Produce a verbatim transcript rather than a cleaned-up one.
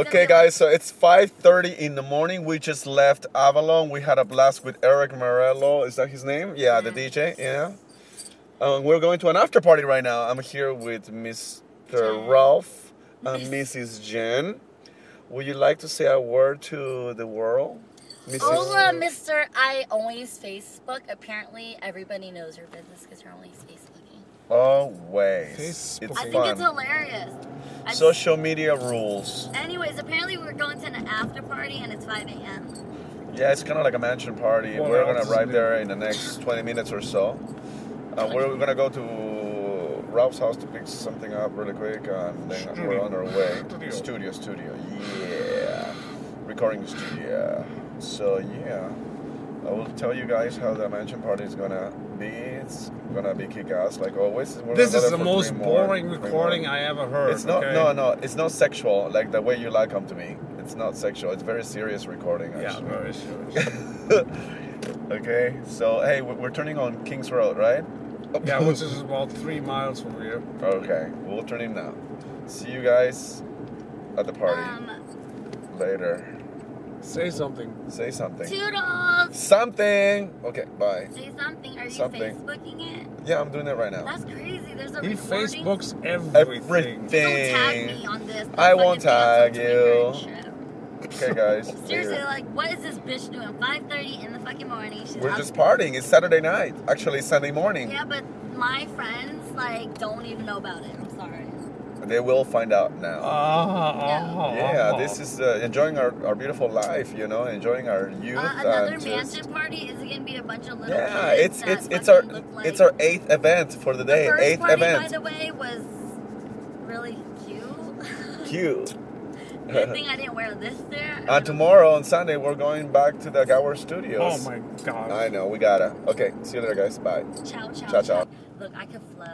Okay, guys, so it's five thirty in the morning. We just left Avalon. We had a blast with Eric Morello. Is that his name? Yeah, the D J. Yeah. Um, we're going to an after party right now. I'm here with Mister Jen. Ralph and Missus Jen. Would you like to say a word to the world? Missus Hola, Mister I only use Facebook. Apparently, everybody knows your business because you're only Facebooking. Always. Facebook. It's I think fun. it's hilarious. I Social media rules. Anyways, apparently we're going to an after party and it's five a.m. Yeah, it's kind of like a mansion party. What We're else going is to arrive new? there in the next twenty minutes or so. Uh, we're going to go to Ralph's house to pick something up really quick, and then Studio. we're on our way. Studio. Studio, studio. Yeah. Recording studio. So, yeah. I will tell you guys how the mansion party is going to be. It's going to be kick-ass, like always. We're This gonna is go the there for most three more- boring three more. recording I ever heard. It's not, okay? no, no, it's not sexual, like the way you like them to be. It's not sexual. It's very serious recording, Yeah, actually. very serious. Okay, so hey, we- we're turning on Kings Road, right? Yeah, which is about three miles from here. Okay, we'll turn in now. See you guys at the party Um, later. Say something. Say something. Toodles! Something. Okay, bye. Say something. Are you Something. Facebooking it? Yeah, I'm doing it right now. That's crazy. There's a He recording. Facebooks everything. Everything. Don't tag me on this. Don't I won't fucking dance on tag Twitter you. and shit. Okay, guys. Seriously, later. like, what is this bitch doing? five thirty in the fucking morning. She's We're out- just partying. It's Saturday night. Actually, it's Sunday morning. Yeah, but my friends, like, don't even know about it. I'm sorry. They will find out now. Ah, Yeah, this is uh, enjoying our, our beautiful life, you know, enjoying our youth. Uh, another and mansion just, party is it gonna be a bunch of little yeah, kids it's it's that it's our fucking look like... it's our eighth event for the day. The first eighth party, event. by the way, was really cute. Cute. Good thing I didn't wear this there. And tomorrow on Sunday we're going back to the Gower Studios. Oh my god. I know we gotta. Okay, see you later, guys. Bye. Ciao, ciao, Ciao, ciao. Look, I could flow.